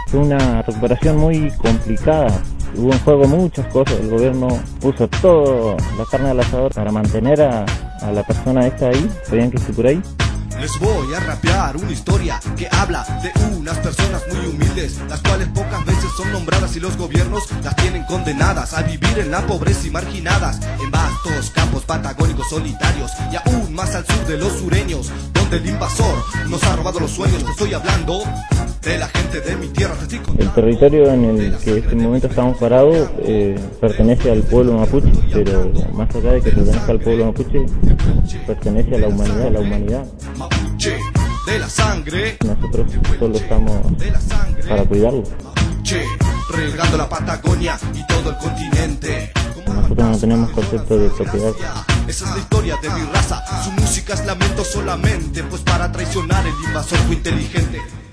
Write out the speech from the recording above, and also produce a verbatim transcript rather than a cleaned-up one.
Fue una recuperación muy complicada. Hubo en juego muchas cosas. El gobierno puso toda la carne al asador para mantener a, a la persona esta ahí. ¿Sabían que esté por ahí? Les voy a rapear una historia que habla de unas personas muy humildes, las cuales pocas veces son nombradas y los gobiernos las tienen condenadas a vivir en la pobreza y marginadas, en vastos campos patagónicos solitarios y aún más al sur de los sureños, donde el invasor nos ha robado los sueños. Te estoy hablando de la gente de mi tierra. El territorio en el que en este momento estamos parados eh, pertenece al pueblo mapuche, pero más allá de que pertenezca al pueblo mapuche, pertenece a la humanidad, a la humanidad. Mapuche de la sangre. Nosotros solo estamos para cuidarlo. Mapuche regando la Patagonia y todo el continente. Nosotros no tenemos concepto de propiedad. Esa es la historia de mi raza. Su música es lamento solamente, pues para traicionar el invasor fue inteligente.